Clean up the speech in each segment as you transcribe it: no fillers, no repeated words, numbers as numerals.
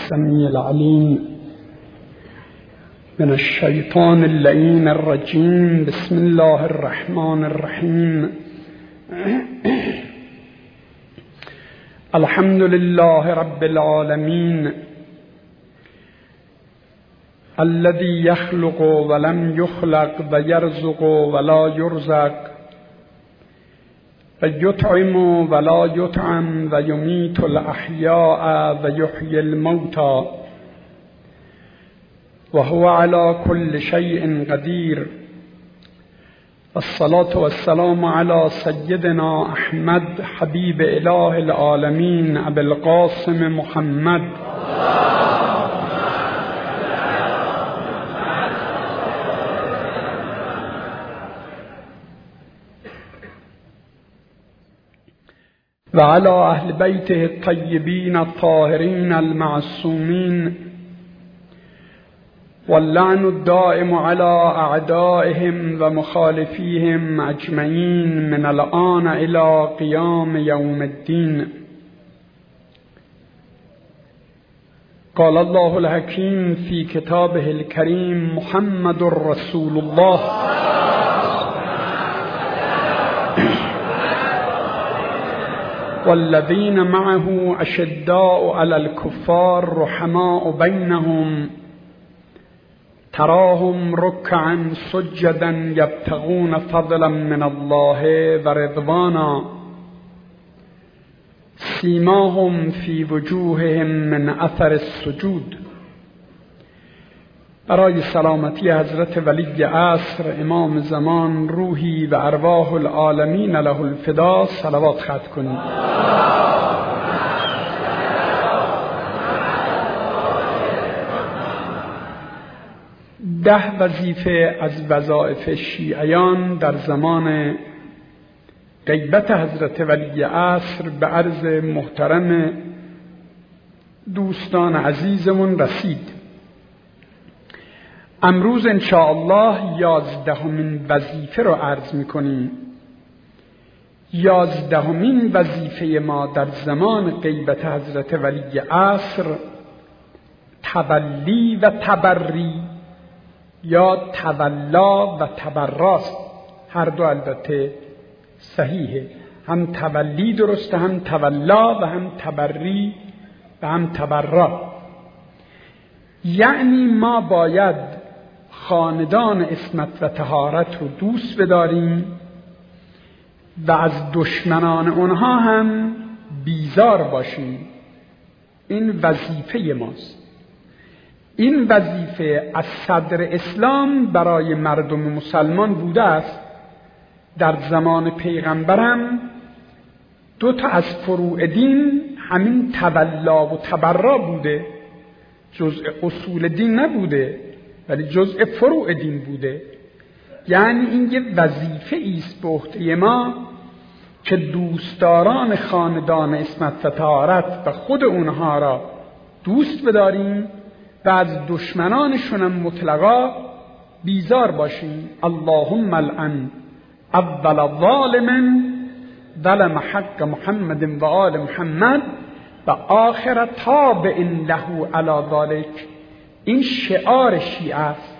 السميع العليم من الشيطان اللعين الرجيم. بسم الله الرحمن الرحيم. الحمد لله رب العالمين الذي يخلق ولم يخلق ويرزق ولا يرزق ويطعم ولا يطعم ويميت الأحياء ويحيي الموتى وهو على كل شيء قدير. الصلاة والسلام على سيدنا أحمد حبيب إله العالمين أبي القاسم محمد وعلى أهل بيته الطيبين الطاهرين المعصومين، واللعن الدائم على أعدائهم ومخالفيهم أجمعين من الآن إلى قيام يوم الدين. قال الله الحكيم في كتابه الكريم: محمد رسول الله والذين معه أشداء على الكفار رحماء بينهم تراهم ركعا سجدا يبتغون فضلا من الله ورضوانا سيماهم في وجوههم من اثر السجود. برای سلامتی حضرت ولی عصر امام زمان روحی و ارواح العالمین له الفدا صلوات ختم کنید. ده وظیفه از وظایف شیعیان در زمان غیبت حضرت ولی عصر به عرض محترم دوستان عزیزمون رسید. امروز انشاءالله 11مین وظیفه رو عرض میکنیم. 11مین وظیفه ما در زمان غیبت حضرت ولی عصر تولی و تبری یا تولا و تبراست. هر دو البته صحیحه، هم تولی درسته، هم تولا و هم تبری و هم تبرا. یعنی ما باید خاندان عصمت و طهارت رو دوست بداریم و از دشمنان اونها هم بیزار باشیم. این وظیفه ماست. این وظیفه از صدر اسلام برای مردم مسلمان بوده است. در زمان پیغمبرم 2 از فروع دین همین تولا و تبرا بوده. جزء اصول دین نبوده ولی جزء فروع دین بوده. یعنی این یه وظیفه ایست به عهده ما که دوستداران خاندان عصمت و طهارت و خود اونها را دوست بداریم و از دشمنانشون هم مطلقا بیزار باشیم. اللهم لعن اول ظالم ظلم حق محمد و آل محمد و آخر تابع له علی ذلک. این شعار شیعه است.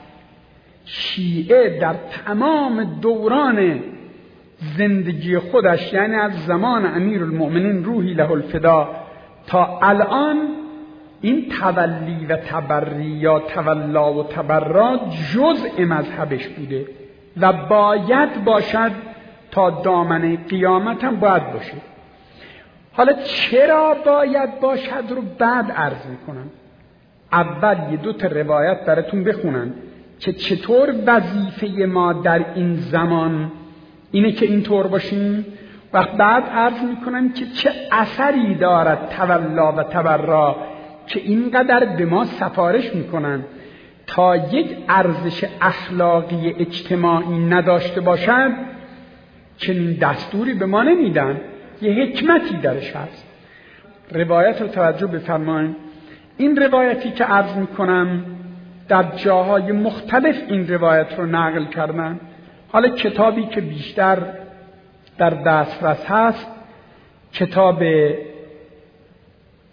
شیعه در تمام دوران زندگی خودش، یعنی از زمان امیرالمؤمنین روحی له الفدا تا الان، این تولی و تبری یا تولا و تبرا جزء مذهبش بوده و باید باشد تا دامنه قیامت هم باید باشه. حالا چرا باید باشد رو بعد عرض میکنم. اول 2 روایت براتون بخونم که چطور وظیفه ما در این زمان اینه که اینطور باشیم و بعد عرض میکنم که چه اثری دارد تولا و تبرا که اینقدر به ما سفارش میکنن تا یک ارزش اخلاقی اجتماعی نداشته باشد. چنین دستوری به ما نمیدن، یه حکمتی درش هست. روایت رو توجه بفرمایید. این روایتی که عرض میکنم در جاهای مختلف این روایت رو نقل کردن. حالا کتابی که بیشتر در دسترس هست کتاب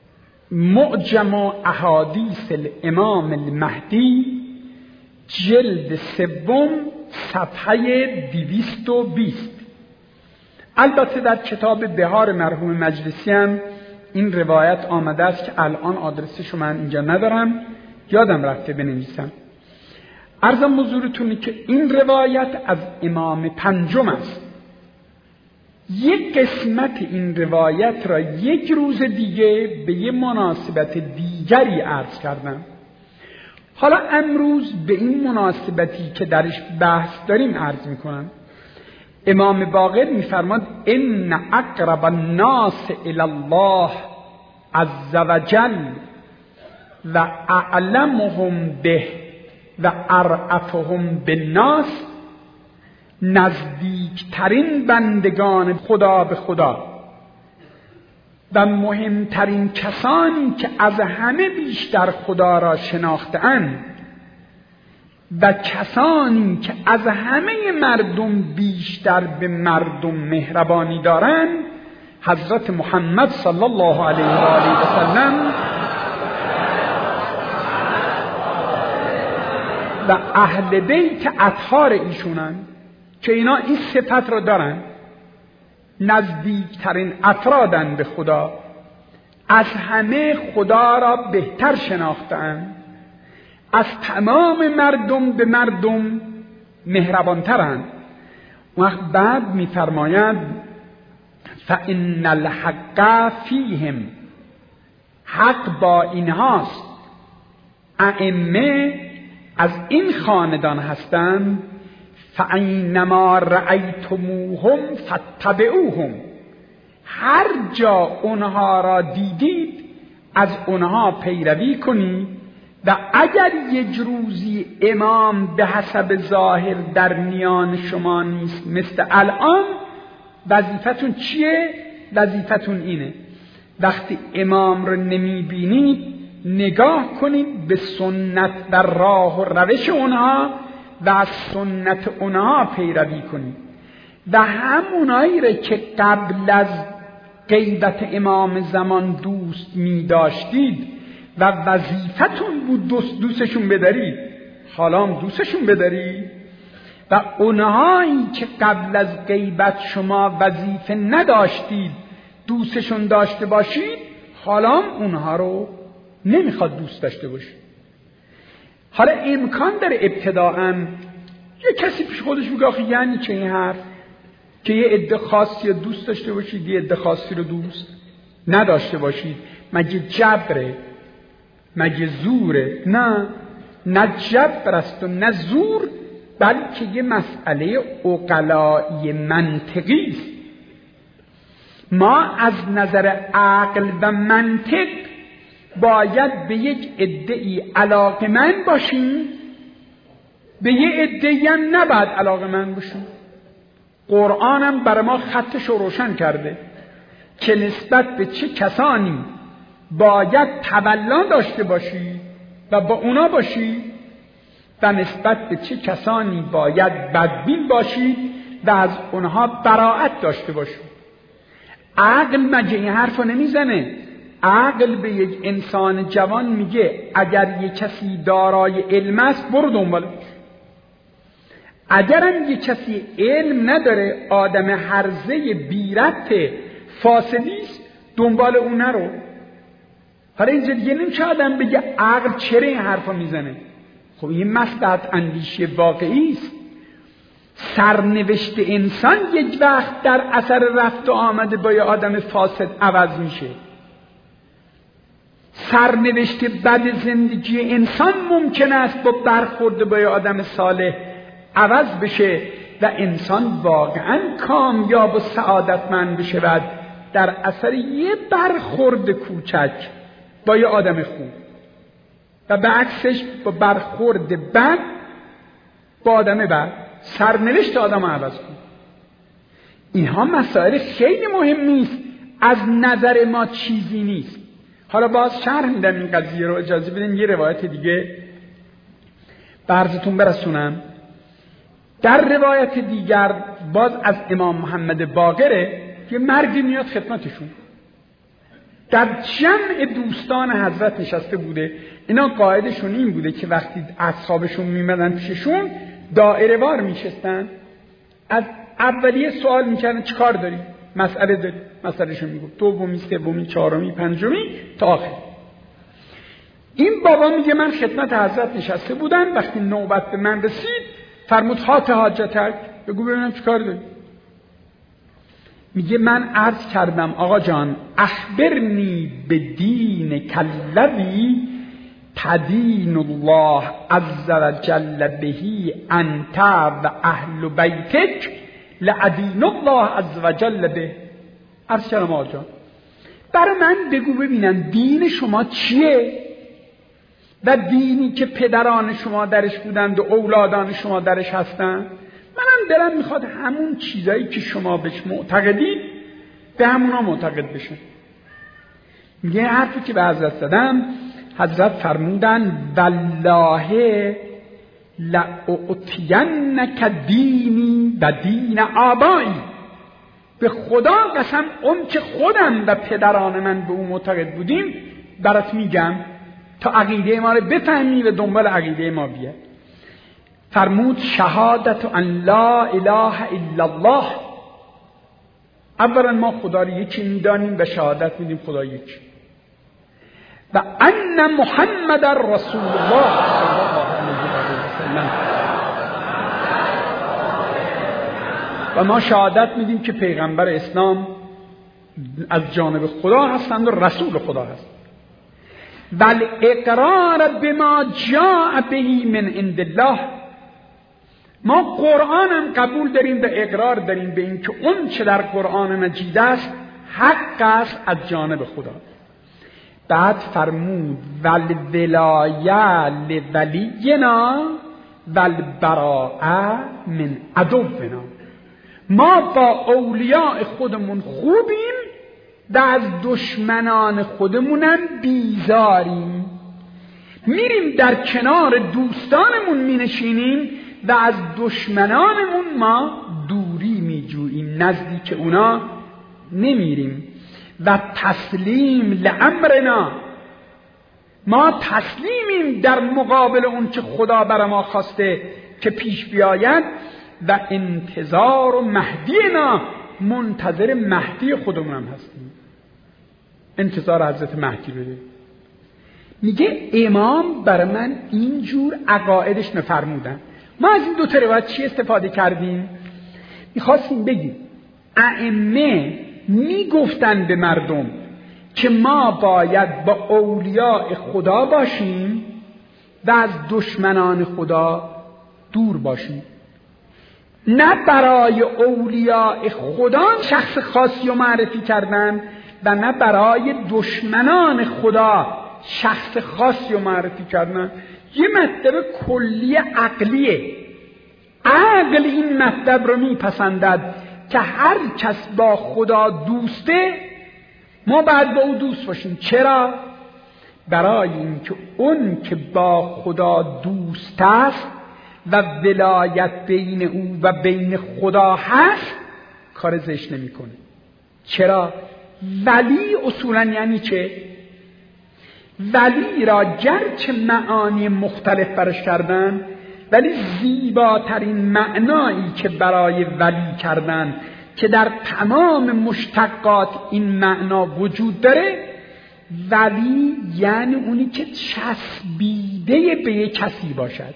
معجم احادیث الامام المهدی جلد 3 صفحه 220. البته در کتاب بهار مرحوم مجلسی هم این روایت آمده است که الان آدرسشو من اینجا ندارم، یادم رفته بنویسم. عرضم حضورتونه که این روایت از امام پنجم است. یک قسمت این روایت را یک روز دیگه به یه مناسبت دیگری عرض کردم. حالا امروز به این مناسبتی که درش بحث داریم عرض میکنم. امام باقر میفرماد ان اقرب الناس الی الله عز وجل و اعلمهم به و ارعفهم بالناس، نزدیکترین بندگان خدا به خدا و مهمترین کسانی که از همه بیشتر خدا را شناخته‌اند و کسانی که از همه مردم بیشتر به مردم مهربانی دارند حضرت محمد صلی الله علیه و آله و سلم و اهل بیت اطهار ایشونند که اینا این صفت را دارن. نزدیکترین افرادن به خدا، از همه خدا را بهتر شناختند، از تمام مردم به مردم مهربانترند. وقت بعد می‌فرماید فإن الحق فیهم، حق با اینهاست. ائمه از این خاندان هستند. فَأَيْنَمَا رَأَيْتُمُوهُمْ فَاتَّبِعُوهُمْ، هر جا اونها را دیدید از اونها پیروی کنید و اگر یک روزی امام به حسب ظاهر در میان شما نیست مثل الان، وظیفتون چیه؟ وظیفتون اینه وقتی امام رو نمیبینید نگاه کنید به سنت و راه و روش اونها و از سنت اونها پیروی کنید و همونایی را که قبل از غیبت امام زمان دوست می داشتید و وظیفتون بود دوستشون بدارید، حالا هم دوستشون بدارید، و اونهایی که قبل از غیبت شما وظیفه نداشتید دوستشون داشته باشید، حالا هم اونها رو نمیخواد دوست داشته باشید. حالا امکان داره ابتداءً یه کسی پیش خودش بگه آخه یعنی چه این حرف که یه عده خاصی رو دوست داشته باشید یه عده خاصی رو دوست نداشته باشید؟ مگه جبره؟ مگه زوره؟ نه جبر است و نه زور، بلکه یه مسئله عقلائی منطقی است. ما از نظر عقل و منطق باید به یک عده‌ای علاقه‌مند باشیم، به یه عده‌ای هم نباید علاقه‌مند باشیم. قرآن هم برای ما خطش رو روشن کرده که نسبت به چه کسانی باید تولا داشته باشی و با اونا باشی و نسبت به چه کسانی باید بدبین باشی و از اونها براءت داشته باشی. عقل مگه این حرفو نمیزنه؟ عقل به یک انسان جوان میگه اگر یک کسی دارای علم است برو دنبالش، اگرم یک کسی علم نداره آدم هرزه بیرت فاسدی است دنبال اون نرو. حالا اینجا دیگه نمیشه آدم بگه عقل چرا این حرفا میزنه. خب این مصلحت اندیشی واقعی است. سرنوشت انسان یک وقت در اثر رفت و آمده با یه آدم فاسد عوض میشه. سرنوشت بد زندگی انسان ممکن است با برخورد با یه آدم صالح عوض بشه و انسان واقعا کامیاب و سعادتمند بشه در اثر یه برخورد کوچک با یه آدم خوب، و به عکسش با برخورد بد با آدم بد سرنوشت آدم عوض کن. اینها مسائل خیلی مهمی است، از نظر ما چیزی نیست. حالا باز شرح میدم این قضیه رو، اجازه بدین یه روایت دیگه براتون برسونم. در روایت دیگر باز از امام محمد باقره که مردی میاد خدمتشون، در جمع دوستان حضرت نشسته بوده. اینا قاعدشون این بوده که وقتی اصحابشون میمدن پیششون دایره وار میشستن، از اولیه سوال میکردن چه کار داری؟ مسئله داری؟ مسئلهشون میگفت، دومی، سومی، چهارمی، پنجمی تا آخر. این بابا میگه من خدمت حضرت نشسته بودم، وقتی نوبت به من رسید فرمود هات حاجتک، بگو ببینم چه کار داری. میگه من عرض کردم آقا جان اخبرنی به دین کلوی تدین الله عز و جل بهی انت و اهل بیتک لعدین الله عز و جل به. عرض کردم آقا جان برای من بگو ببینم دین شما چیه و دینی که پدران شما درش بودند و اولادان شما درش هستند. منم دلم میخواد همون چیزایی که شما بهش معتقدید به همونا معتقد بشن. میگه حرفی که به حضرت زدم، حضرت فرمودن والله لأعطینک دینی و دین آبایی، به خدا قسم اون که خودم و پدران من به اون معتقد بودیم برات میگم تا عقیده ما رو بفهمی و دنبال عقیده ما بیاد. فرمود شهادت ان لا اله الا الله، اولا ما خدا رو یکی میدانیم و شهادت میدیم خدا یکی، و ان محمد رسول الله صلی الله علیه و سلم، و ما شهادت میدیم که پیغمبر اسلام از جانب خدا هستند و رسول خدا هستند. بل اقرار بما جاء به من عند الله، ما قرآن هم قبول داریم و اقرار داریم به این که اون چه در قرآن مجید است حق است از جانب خدا. بعد فرمود والولایه لولینا والبراءه من عدونا، ما با اولیاء خودمون خوبیم و از دشمنان خودمونم بیزاریم. میریم در کنار دوستانمون مینشینیم و از دشمنانمون ما دوری میجوییم، نزدیک اونا نمیریم. و تسلیم لامرنا، ما تسلیمیم در مقابل اون که خدا برای ما خواسته که پیش بیاید. و انتظار و مهدینا، منتظر مهدی خودمون هم هستیم، انتظار حضرت مهدی بده. میگه امام برای من اینجور عقایدش نفرمودن. ما از این دو تا روایت چی استفاده کردیم؟ میخواستیم بگیم ائمه میگفتن به مردم که ما باید با اولیاء خدا باشیم و از دشمنان خدا دور باشیم، نه برای اولیاء خدا شخص خاصی رو معرفی کردن و نه برای دشمنان خدا شخص خاصی رو معرفی کردن. یه مطلب کلی عقلیه. عقل این مطلب رو میپسندد که هر کس با خدا دوسته ما باید با او دوست باشیم. چرا؟ برای اینکه اون که با خدا دوست است و ولایت بین او و بین خدا هست کار زشت نمی کنه. چرا؟ ولی اصولا یعنی چه؟ ولی را گرچه معانی مختلف برش کردن، ولی زیباترین معنایی که برای ولی کردن که در تمام مشتقات این معنا وجود داره، ولی یعنی اونی که چسبیده به یک کسی باشد.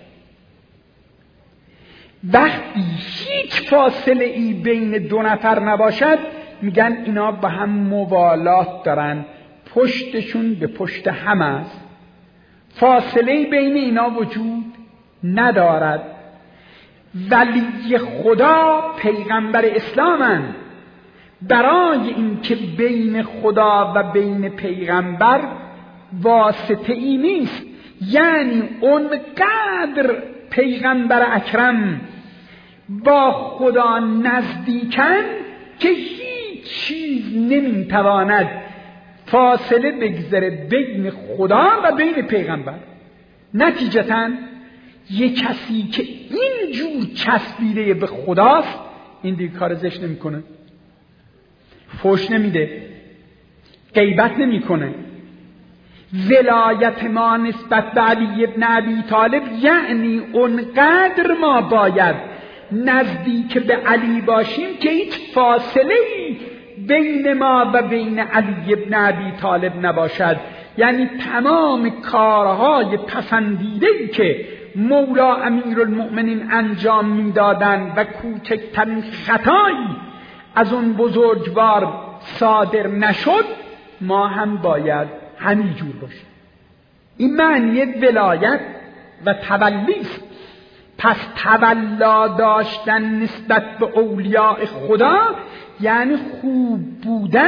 وقتی هیچ فاصله ای بین دو نفر نباشد میگن اینا با هم موالات دارن، پشتشون به پشت هم است، فاصله بین اینا وجود ندارد. ولی خدا پیغمبر اسلامن، برای اینکه بین خدا و بین پیغمبر واسطه ای نیست، یعنی اونقدر پیغمبر اکرم با خدا نزدیکن که هیچ چیز نمیتواند فاصله بگذاره بین خدا و بین پیغمبر. نتیجتاً یک کسی که اینجور چسبیده به خداست این دیگه کار زشت نمیکنه، فحش نمیده، غیبت نمیکنه. ولایت ما نسبت به علی ابن ابی طالب یعنی اونقدر ما باید نزدیک به علی باشیم که هیچ فاصله‌ای بین ما و بین علی ابن ابی طالب نباشد. یعنی تمام کارهای پسندیده‌ای که مولا امیرالمؤمنین انجام میدادند و کوچکترین خطایی از اون بزرگوار صادر نشد، ما هم باید همینجور باشیم. این معنی ولایت و تولی است. پس تولا داشتن نسبت به اولیاء خدا یعنی خوب بودن.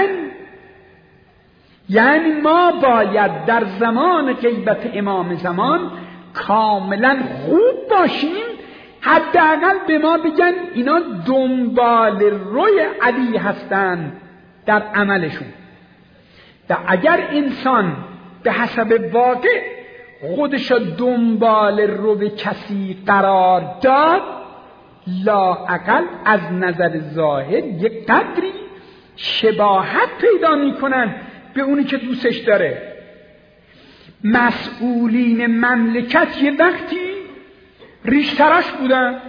یعنی ما باید در زمان غیبت امام زمان کاملا خوب باشیم، حداقل به ما بگن اینا دنبال روی علی هستند در عملشون. و اگر انسان به حسب واقع خودش دنبال رو کسی قرار داد، لااقل از نظر ظاهر یک قدری شباهت پیدا میکنن به اونی که دوستش داره. مسئولین مملکت یه وقتی ریشتراش بودن،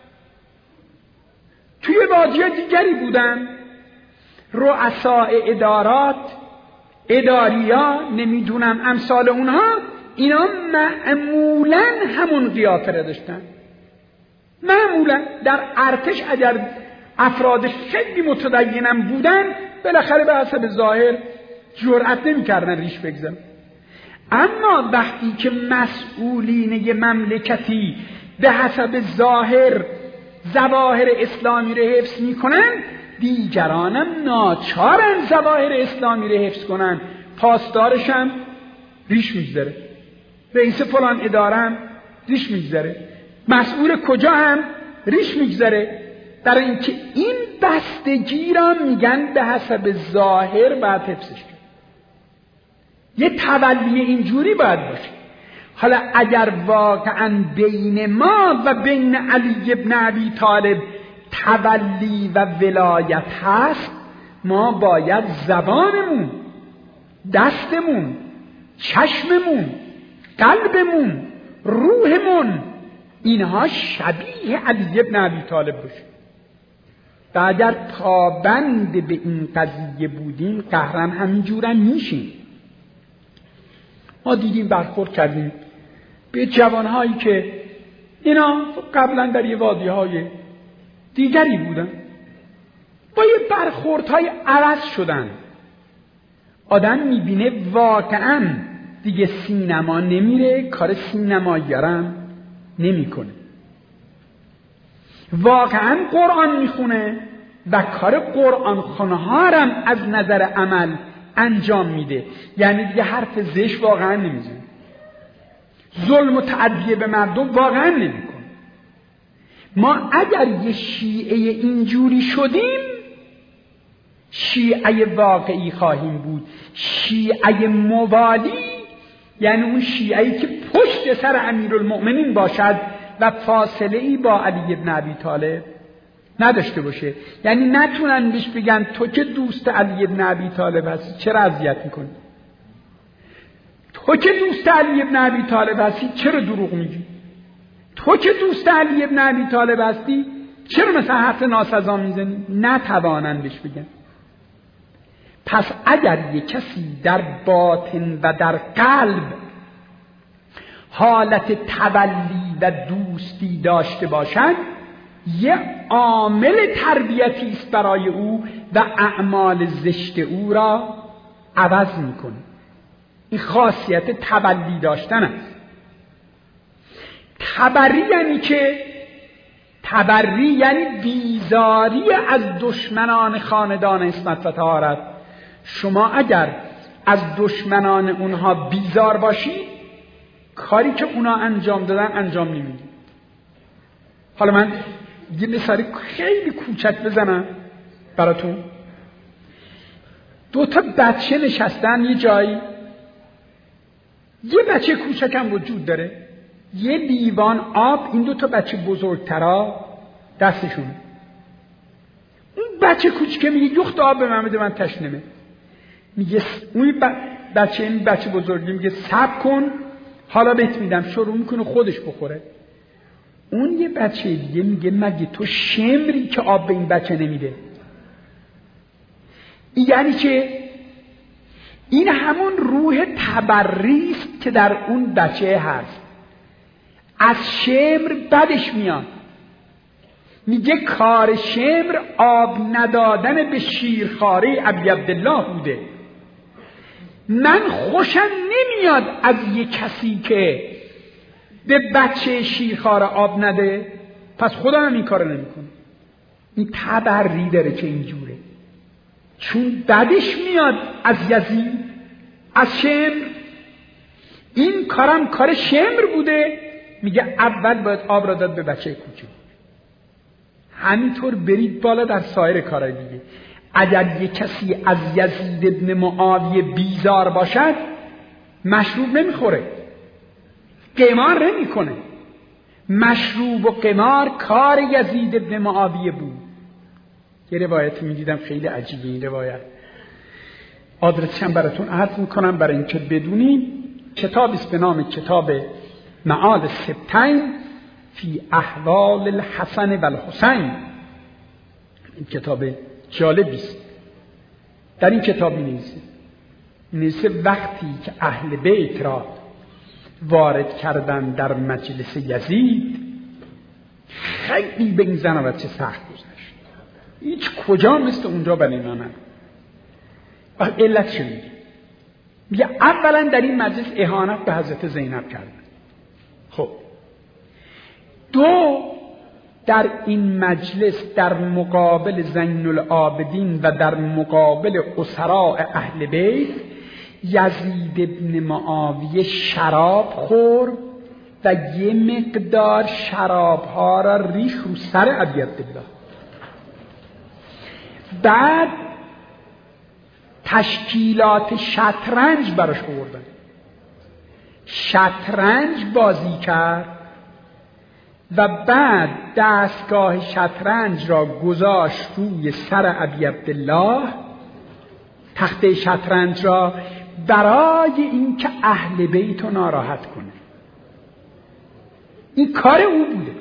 توی وادی دیگری بودن، رؤساء ادارات، اداریا، نمیدونم امثال اونها، اینا معمولا همون قیافه را داشتن. معمولا در ارتش اگر افرادش خیلی متدینم بودن، بالاخره به حسب ظاهر جرأت نمی‌کردن ریش بگذارن. اما وقتی که مسئولین یه مملکتی به حسب ظاهر ظواهر اسلامی رو حفظ میکنن، دیگرانم ناچارن ظواهر اسلامی رو حفظ کنن. پاسدارش هم ریش میگذاره، رئیس فلان اداره هم ریش میگذاره، مسئول کجا هم ریش میگذاره. در اینکه این بستگی را میگن به حسب ظاهر باید حفظش کرد. یه تولی اینجوری باید باشه. حالا اگر واقعا بین ما و بین علی ابن ابی طالب تولی و ولایت هست، ما باید زبانمون، دستمون، چشممون، قلبمون، روحمون اینها شبیه علی ابن ابی طالب باشه. و اگر پابند به این قضیه بودیم قهرن همینجورم میشیم. ما دیدیم، برخورد کردیم به جوانهایی که اینا قبلا در یه وادی‌های دیگری بودن، با یه برخوردهای عوض شدن. آدم میبینه واقعا دیگه سینما نمیره، کار سینمایی‌گرم نمیکنه، واقعا قرآن میخونه و کار قرآن خونه‌ها هم از نظر عمل انجام میده. یعنی دیگه حرف زشت واقعا نمیزنه، ظلم و تعدیه به مردم واقعا نمیکنه. ما اگر یه شیعه اینجوری شدیم، شیعه واقعی خواهیم بود. شیعه موالی یعنی اون شیعه‌ای که پشت سر امیرالمؤمنین باشد و فاصله‌ای با علی ابن ابی طالب نداشته باشه. یعنی نتونن بهش بگن تو که دوست علی ابن ابی طالب هستی چرا اذیت میکنی؟ تو که دوست علی ابن ابی طالب هستی چرا دروغ میگی؟ تو که دوست علی ابن ابی طالب هستی چرا مثلا حرف ناسزا میزنی؟ نتوانن بهش بگن. پس اگر یک کسی در باطن و در قلب حالت تولی و دوستی داشته باشد، یه عامل تربیتی است برای او و اعمال زشت او را عوض میکنه. این خاصیت تولی داشتن است. تبری یعنی بیزاری از دشمنان خاندان عصمت و طهارت. شما اگر از دشمنان اونها بیزار باشید، کاری که اونا انجام دادن انجام نمیدید. حالا من یه مثالی خیلی کوچک بزنم براتون. 2 بچه نشستن یه جایی، یه بچه کوچکم وجود داره، یه لیوان آب این 2 بچه بزرگترا دستشونه. اون بچه کوچکه میگه یخت آب به من بده، من تشنمه. میگه اون بچه بزرگی میگه صبر کن حالا بهت میدم، شروع میکنه خودش بخوره. اون یه بچه دیگه میگه مگه تو شمری که آب به این بچه نمیده؟ یعنی که این همون روح تبری است که در اون بچه هست. از شمر بدش میاد، میگه کار شمر آب ندادن به شیرخواره ابی عبدالله بوده. من خوشم نمیاد از یه کسی که به بچه شیرخواره آب نده، پس خدا هم این کارو نمیکنه. این تبری داره که اینجوره، چون بدش میاد از یزید، از شمر. این کارم کار شمر بوده، میگه اول باید آب را داد به بچه کوچک. همینطور برید بالا در سایر کارهای دیگه. اگر یک کسی از یزید ابن معاویه بیزار باشد مشروب نمیخوره، قمار نمیکنه. مشروب و قمار کار یزید ابن معاویه بود. یه روایت میدیدم خیلی عجیبه این روایت، آدرسش هم براتون عرض میکنم برای اینکه بدونیم. کتابی است به نام کتاب معاد سبتین فی احوال الحسن و الحسین. این کتاب جالبی است. در این کتاب می‌نویسه وقتی که اهل بیت را وارد کردن در مجلس یزید خیلی به این زن و بچه سخت گذشت. هیچ کجا مثل اونجا بنیمانن. و علت شنید میگه اولا در این مجلس اهانت به حضرت زینب کردن. خب دو، در این مجلس در مقابل زین العابدین و در مقابل اسراء اهل بیت یزید ابن معاویه شراب خورد و یه مقدار شرابها را ریخ رو سر ابی عبدالله. بعد تشکیلات شطرنج براش آوردن، شطرنج بازی کرد و بعد دستگاه شطرنج را گذاشت روی سر ابی عبدالله، تخته شطرنج را، برای اینکه اهل بیت رو ناراحت کنه. این کار او بوده.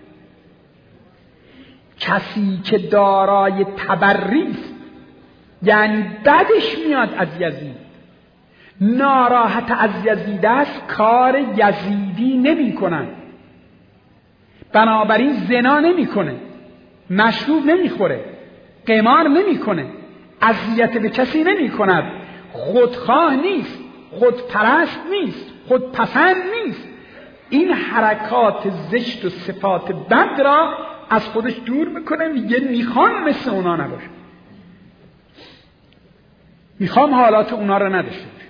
کسی که دارای تبری است، یعنی بدش میاد از یزید، ناراحت از یزید است، کار یزیدی نمی کنن. بنابراین زنا نمی کنه، مشروب نمی خوره، قمار نمی کنه، اذیت به کسی نمی کند، خودخواه نیست، خودپرست نیست، خودپسند نیست. این حرکات زشت و صفات بد را از خودش دور میکنه. میگه میخوام مثل اونا نباشه، میخوام حالات اونا را نداشته باشه.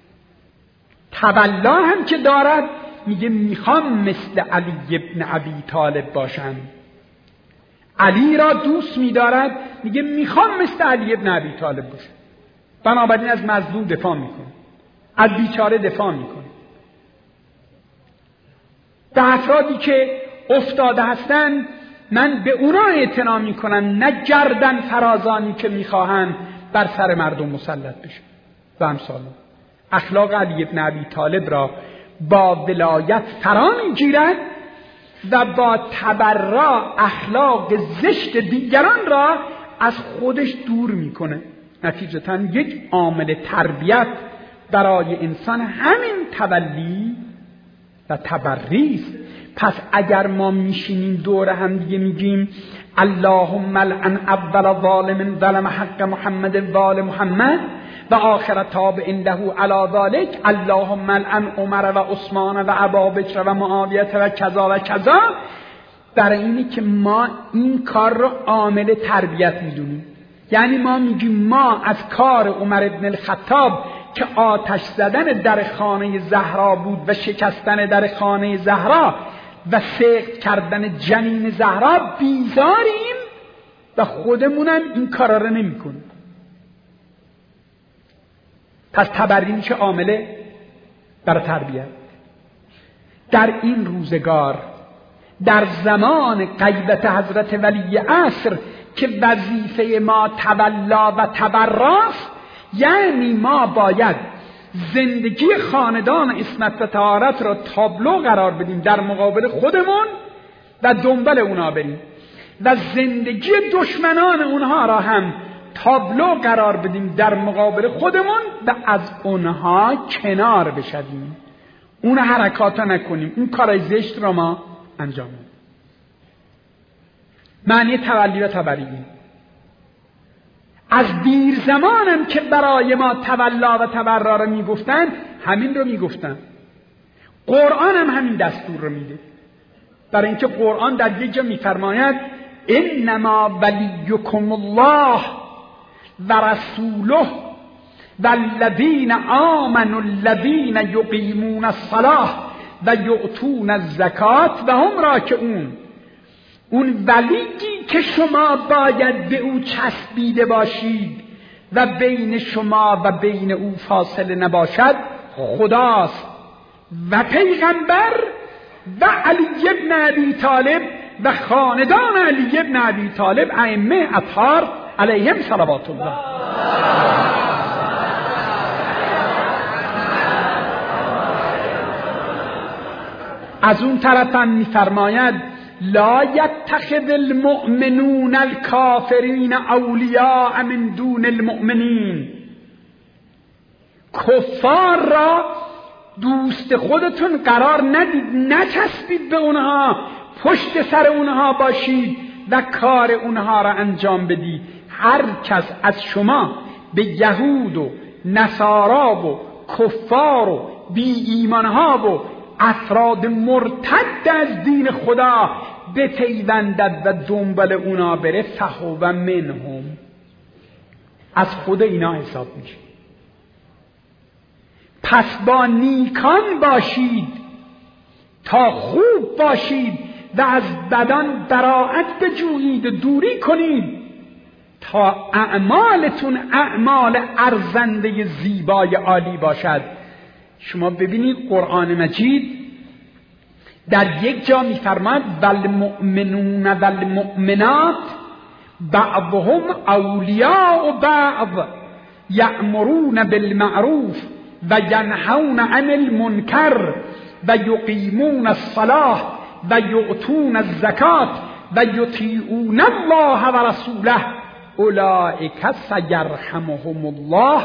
تولا هم که دارد میگه میخوام مثل علی ابن ابی طالب باشم. علی را دوست میدارد، میگه میخوام مثل علی ابن ابی طالب باشم. بنابراین از مظلوم دفاع میکنه، از بیچاره دفاع میکنه. به افرادی که افتاده هستن من به اونا اعتنا میکنم، نه گردن فرازانی که میخواهن بر سر مردم مسلط بشه و امثال. اخلاق علی ابن ابی طالب را با ولایت فرا میگیرد و با تبرا اخلاق زشت دیگران را از خودش دور میکنه. نتیجتاً یک عامل تربیت برای انسان همین تولی و تبری است. پس اگر ما میشینیم دور هم دیگه میگیم اللهم لعن اول ظالم ظلم حق محمد و آل محمد و آخر تابع عنده علی ذلک، اللهم لعن عمر و عثمان و ابا بکر و معاویه و کذا و کذا، برای اینه که ما این کار رو عامل تربیت میدونیم. یعنی ما میگیم ما از کار عمر ابن الخطاب که آتش زدن در خانه زهرا بود و شکستن در خانه زهرا و سقط کردن جنین زهرا بیزاریم و خودمونم این کارا رو نمی کنیم. پس تبری میشه عامل برای تربیت. در این روزگار، در زمان غیبت حضرت ولی عصر که وظیفه ما تولا و تبراست، یعنی ما باید زندگی خاندان عصمت و طهارت را تابلو قرار بدیم در مقابل خودمون و دنبال اونا بریم و زندگی دشمنان اونها را هم تابلو قرار بدیم در مقابل خودمون و از اونها کنار بشویم، اون حرکاتا نکنیم، اون کارای زشت را ما انجام بدیم. معنی تولی و تبرئه از دیر زمانم که برای ما تولا و تبرا رو میگفتن، همین رو میگفتن. قرآن هم همین دستور رو میده، برای اینکه قرآن در یک جا میفرماید انما ولیکم الله و رسوله والذین آمنوا الذین یقیمون الصلاة و یؤتون الزکات و هم راکعون. اون ولیی که شما باید به او چسبیده باشید و بین شما و بین او فاصله نباشد خداست و پیغمبر و علی بن ابی طالب و خاندان علی بن ابی طالب ائمه اطهار علیهم صلوات الله. از اون طرف هم می‌فرماید لا یتخذ المؤمنون الکافرین اولیاء من دون المؤمنین. کفار را دوست خودتون قرار ندید، نچسبید به اونها، پشت سر اونها باشید و کار اونها را انجام بدید. هر کس از شما به یهود و نصارا و کفار و بی ایمانها و افراد مرتد از دین خدا بپیوندد و دنبال اونا بره فهو منهم، از خود اینا حساب میشه. پس با نیکان باشید تا خوب باشید و از بدان براءت بجویید و دوری کنید تا اعمالتون اعمال ارزنده زیبای عالی باشد. شما ببینید قرآن مجید در یک جا می‌فرماید والمؤمنون والمؤمنات بعضهم اولیاء بعض یأمرون بالمعروف و ینهون عن المنکر و یقیمون الصلاة و یؤتون الزکات و یطیعون الله و رسوله اولئک سیرحمهم الله.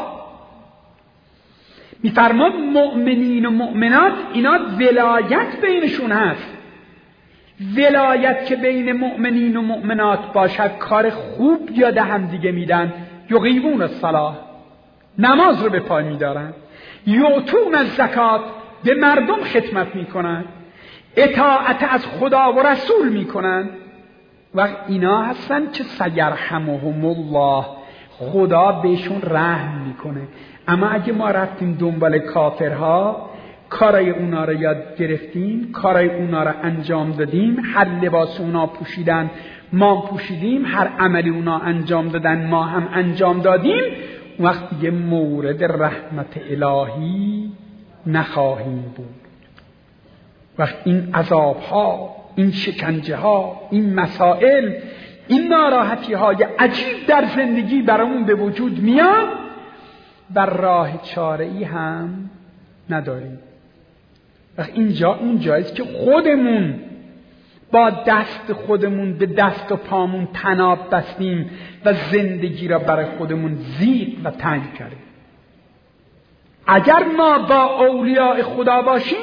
میفرماد مؤمنین و مؤمنات اینا ولایت بینشون هست. ولایت که بین مؤمنین و مؤمنات باشد کار خوب یاد هم دیگه میدن، یقیمون الصلاة نماز رو به پای میدارن، یؤتون الزکات به مردم خدمت میکنن، اطاعت از خدا و رسول میکنن و اینا هستن که سیرحمهم الله، خدا بهشون رحم میکنه. اما اگه ما رفتیم دنبال کافرها، کارای اونا رو یاد گرفتیم، کارای اونا رو انجام دادیم، هر لباس اونا پوشیدن ما پوشیدیم، هر عملی اونا انجام دادن ما هم انجام دادیم، وقتی یه مورد رحمت الهی نخواهیم بود. وقت این عذابها، این شکنجه ها، این مسائل، این ناراحتی های عجیب در زندگی برامون به وجود میاد و راه چاره‌ای هم نداریم. وقت اینجا اون جاییست که خودمون با دست خودمون به دست و پامون تناب بستیم و زندگی را برای خودمون زیق و تنگ کردیم. اگر ما با اولیاء خدا باشیم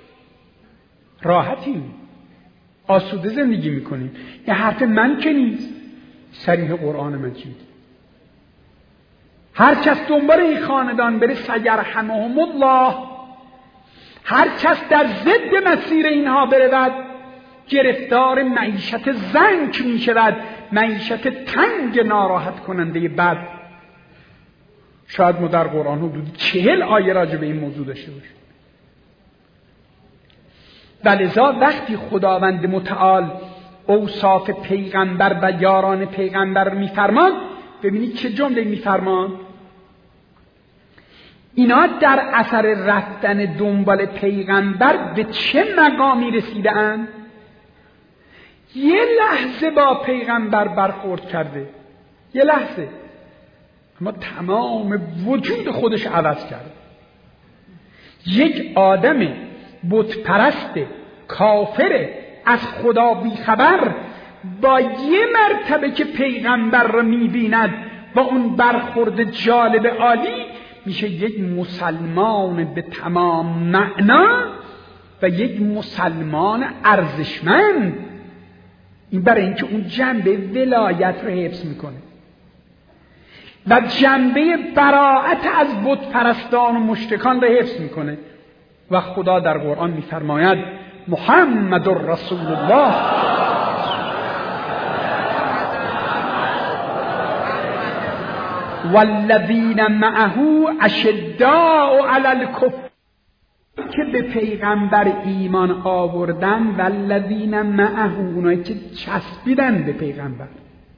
راحتیم، آسوده زندگی میکنیم. یه حرف من که نیست، صریح قرآن مجید. هر کس دنبال این خاندان بره سیرحمهم الله، هر کس در ضد مسیر اینها برود گرفتار معیشت زنک می شود، معیشت تنگ ناراحت کننده بد. شاید ما در قرآن حدود 40 آیه راجع به این موضوع داشته باشیم. ولذا وقتی خداوند متعال اوصاف پیغمبر و یاران پیغمبر میفرمان، ببینید چه جمله میفرمان. اینا در اثر رفتن دنبال پیغمبر به چه مقامی رسیده اند؟ یه لحظه با پیغمبر برخورد کرده، یه لحظه اما تمام وجود خودش عوض کرد. یک آدم بت پرست کافر از خدا بیخبر با یه مرتبه که پیغمبر رو میبیند با اون برخورد جالب عالی میشه یک مسلمان به تمام معنا و یک مسلمان ارزشمند. این برای اینکه اون جنبه ولایت رو حفظ میکنه و جنبه براءت از بت پرستان و مشرکان رو حفظ میکنه. و خدا در قرآن میفرماید محمد رسول الله والذین معه اشداء علی الکفر، که به پیغمبر ایمان آوردن، والذین معه اونایی که چسبیدن به پیغمبر،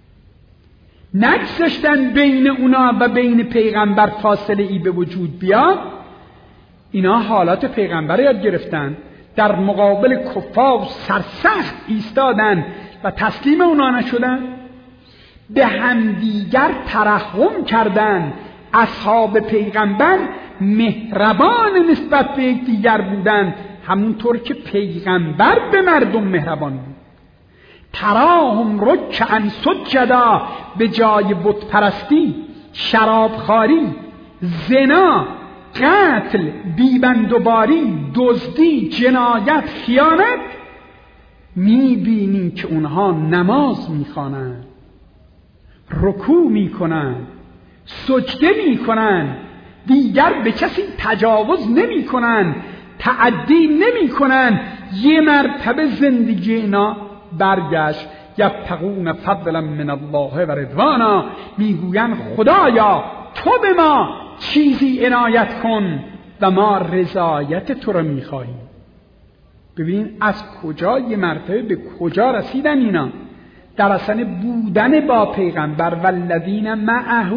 نگذاشتن بین اونا و بین پیغمبر فاصله ای به وجود بیاد، اینا حالات پیغمبر یاد گرفتن، در مقابل کفار سرسخت ایستادن و تسلیم اونا نشدن، به همدیگر ترحم کردن. اصحاب پیغمبر مهربان نسبت به یکدیگر بودن، همونطور که پیغمبر به مردم مهربان بود. تراهم رکعا سجدا، به جای بت پرستی، شرابخواری، زنا، قتل، بیبندوباری، دزدی، جنایت، خیانت، میبینی که اونها نماز میخوانند، رکوع میکنن، سجده میکنن، دیگر به کسی تجاوز نمیکنن، تعدی نمیکنن. یه مرتبه زندگی اینا برگشت. یبتغون فضلا من الله و رضوانا، میگوین خدایا تو به ما چیزی عنایت کن و ما رضایت تو رو میخواهیم. ببین از کجا یه مرتبه به کجا رسیدن اینا، در اصل بودن با پیغمبر. والذین معه،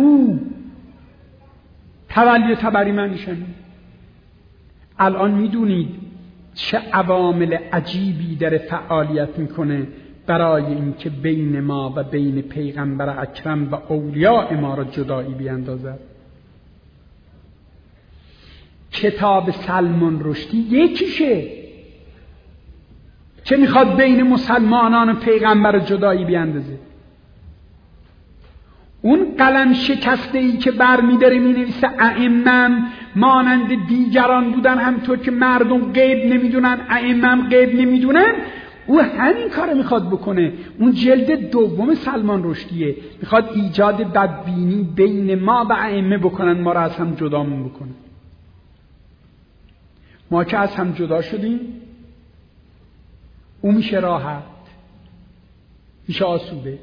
تولی و تبری معنیشن. الان میدونید چه عوامل عجیبی در فعالیت میکنه برای اینکه بین ما و بین پیغمبر اکرم و اولیاء ما را جدایی بیندازد. کتاب سلمان رشدی یکیشه که میخواد بین مسلمانان و پیغمبر جدایی بیندازه. اون قلم شکسته ای که برمی‌داره مینویسه ائمه مانند دیگران بودن، همطور که مردم غیب نمیدونن ائمه غیب نمیدونن، او همین کارو میخواد بکنه. اون جلد دوم سلمان رشدیه، میخواد ایجاد بدبینی بین ما و ائمه بکنن، ما را از هم جدامون بکنه. ما که از هم جدا شدیم، او میشه راحت، میشه آسوده.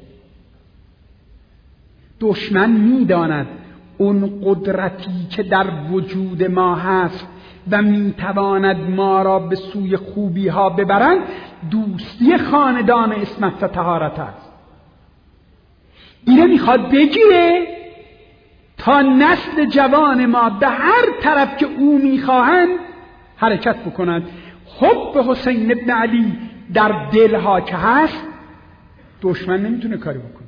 دشمن میداند اون قدرتی که در وجود ما هست و میتواند ما را به سوی خوبی ها ببرند، دوستی خاندان عصمت و طهارت است. اینه میخواد بگیره تا نسل جوان ما به هر طرف که او میخواهند حرکت بکنند. حب حسین ابن علی در دلها که هست، دشمن نمیتونه کاری بکنه،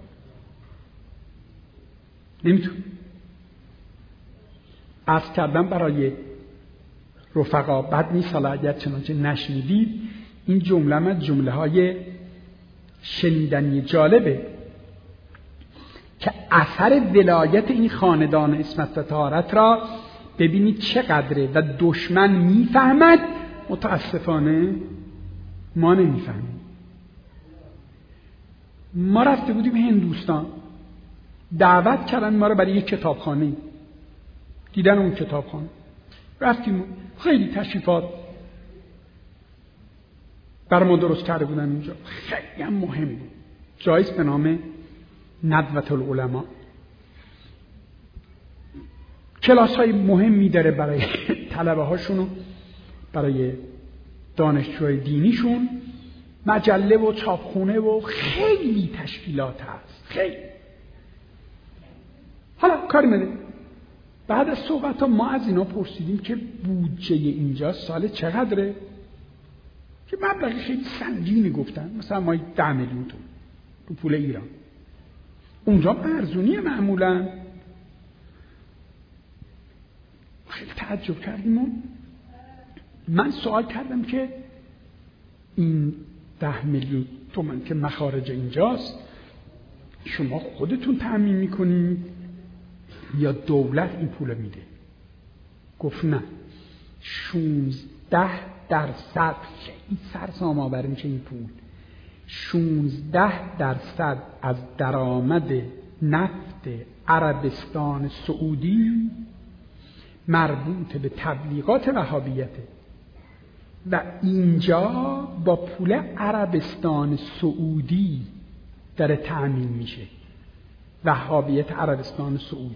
نمیتونه. عرض کردم برای رفقا بد نیست، حالا اگر چنانچه نشنیدید، این جمله من جمله های شنیدنی جالبه که اثر ولایت این خاندان عصمت و طهارت را ببینید چقدره و دشمن میفهمد، متاسفانه ما نمیفهمیم. ما رفته بودیم هندوستان، دعوت کردن ما رو برای یک کتابخانه، دیدن اون کتابخانه رفتیم، خیلی تشریفات بر ما درست کرده بودن اونجا، خیلی هم مهم بود، جایز به نام ندوة العلماء. کلاس های مهمی داره برای طلبه هاشون، برای دانشجوهای دینیشون، مجله و چاپخونه و خیلی تشکیلات هست، خیلی. حالا کاری مده بعد از صحبت ها ما از اینا پرسیدیم که بودجه اینجا سال چقدره، که مبلغی خیلی سنگینی گفتن، مثلا ما 10 میلیون تومان رو پول ایران. اونجا ارزونیه معمولا، تعجب کردیم و من سوال کردم که این 10 میلیون تومان که مخارج اینجاست شما خودتون تأمین میکنید یا دولت این پول میده؟ گفت نه، 16% خیلی سرسام آور میشه این پول. 16% از درآمد نفت عربستان سعودی مربوط به تبلیغات وهابیته و اینجا با پول عربستان سعودی داره تأمین میشه، وهابیت عربستان سعودی.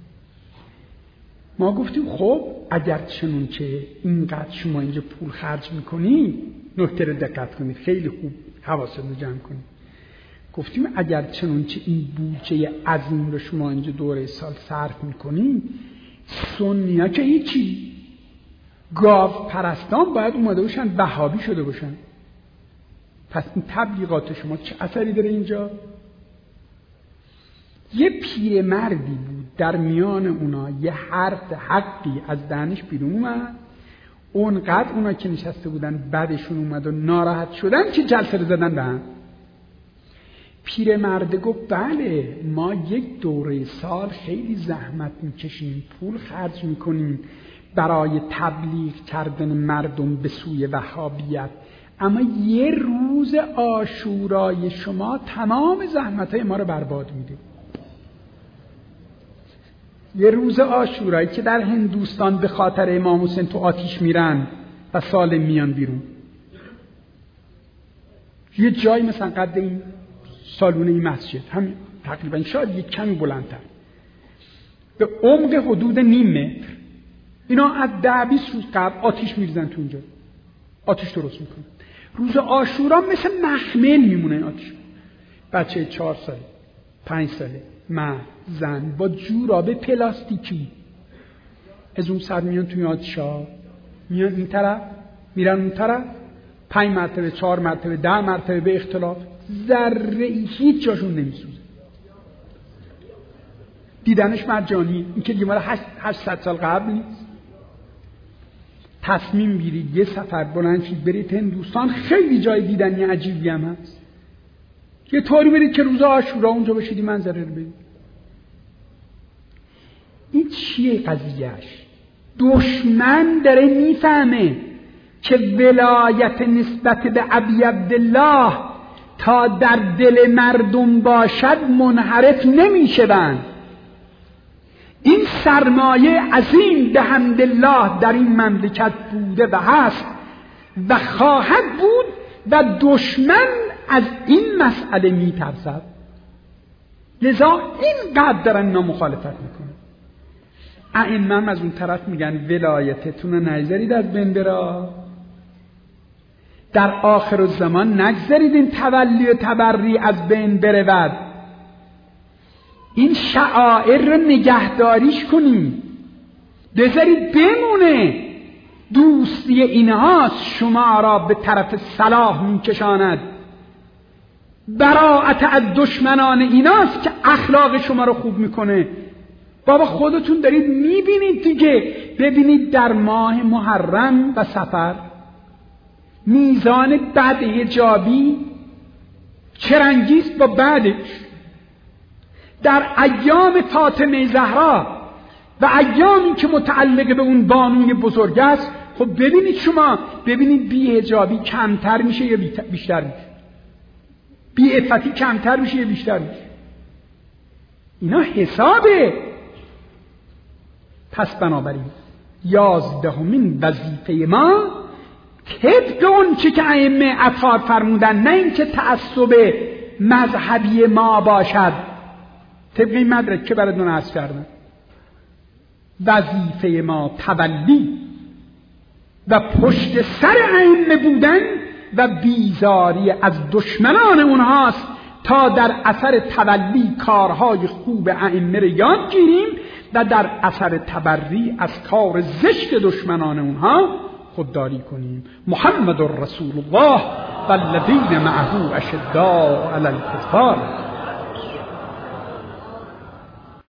ما گفتیم خب اگر چنونچه اینقدر شما اینجا پول خرج میکنی، نکته رو دقت کنید، خیلی خوب حواستون رو جمع کنید. گفتیم اگر چنونچه این بودجه عظیم رو شما اینجا دوره سال صرف میکنی، سنی‌ها که هیچی، گاو پرستان باید اومده باشن وهابی شده باشن. پس این تبلیغات شما چه اثری داره اینجا؟ یه پیرمردی بود در میان اونا یه حرف حقی از دهنش بیرون اومد، اونقدر اونا که نشسته بودن بعدشون اومد و ناراحت شدن که جلسه رو زدن به هم. پیرمرد گفت بله ما یک دوره سال خیلی زحمت میکشیم، پول خرج میکنیم برای تبلیغ کردن مردم به سوی وهابیت، اما یه روز عاشورای شما تمام زحمتهای ما رو برباد میده. یه روز عاشورایی که در هندوستان به خاطر امام حسین تو آتیش میرن و سالم میان بیرون. یه جای مثلا قد این سالونه این مسجد، همین تقریبا شاید یک کمی بلندتر، به عمق حدود 0.5 متر، اینا از 10-20 روز قبل آتیش میریزن تو اونجا، آتیش درست میکنن. روز عاشورا مثل مخمل میمونه این آتیش. بچه 4 ساله 5 ساله مرد زن با جوراب پلاستیکی از اون سر میان توی آتیشا، میان این طرف میرن اون طرف، 5 مرتبه 4 مرتبه 10 مرتبه به اختلاف، ذره هیچ جاشون نمیسوزه. دیدنش مجانی، این که دیگه مال 800 سال قبل نیست. تصمیم گیرید یه سفر بلند شید برید هندوستان، خیلی جای دیدنی عجیبی هم هست. یه طوری برید که روز عاشورا اونجا باشید این منظره رو ببینید. این چیه قضیهش؟ دشمن داره میفهمه که ولایت نسبت به ابی عبدالله تا در دل مردم باشد منحرف نمیشوند. این سرمایه عظیم به حمدالله در این مملکت بوده و هست و خواهد بود و دشمن از این مسئله میترسد، لذا اینقدر دارن اینا مخالفت میکنن. ائمه از اون طرف میگن ولایتتون رو نگذارید از بین بره، در آخر الزمان نگذارید این تولی و تبری از بین برود، این شعائر رو نگهداریش کنید، بذارید بمونه. دوستی اینهاست شما را به طرف صلاح میکشاند، براءت از دشمنان ایناست که اخلاق شما رو خوب میکنه. بابا خودتون دارید میبینید دیگه، ببینید در ماه محرم و صفر میزان بد حجابی چرنگیست با بعدش. در ایام فاطمه زهرا و ایامی که متعلق به اون بانوی بزرگ است، خب ببینید شما، ببینید بی حجابی کمتر میشه یا بیشتر میشه، بی عفتی کمتر میشه یا بیشتر میشه. اینا حسابه. پس بنابراین 11مین وظیفه ما طبق اون چه که ائمه اطهار فرمودن، نه این که تعصب مذهبی ما باشد، طبق این مدرک که براتون عرض کردم، وظیفه ما تولی و پشت سر ائمه بودن و بیزاری از دشمنان اونهاست تا در اثر تولی کارهای خوب ائمه رو یاد گیریم و در اثر تبری از کار زشت دشمنان اونها خودداری کنیم. محمد رسول الله والذین معه اشداء علی الکفار